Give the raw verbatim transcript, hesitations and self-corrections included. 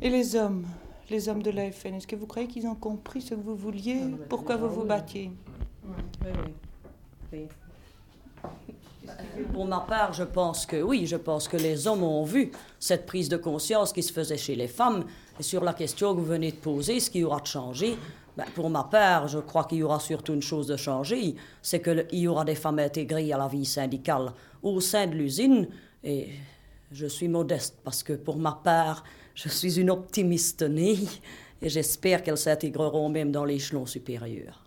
Et les hommes, les hommes de l'A F N, est-ce que vous croyez qu'ils ont compris ce que vous vouliez, pourquoi vous vous battiez? Oui, oui. Pour ma part, je pense que oui, je pense que les hommes ont vu cette prise de conscience qui se faisait chez les femmes. Et sur la question que vous venez de poser, ce qu'il y aura de changé, ben, pour ma part, je crois qu'il y aura surtout une chose de changé, c'est qu'il y aura des femmes intégrées à la vie syndicale au sein de l'usine. Et je suis modeste parce que pour ma part, je suis une optimiste née et j'espère qu'elles s'intégreront même dans l'échelon supérieur.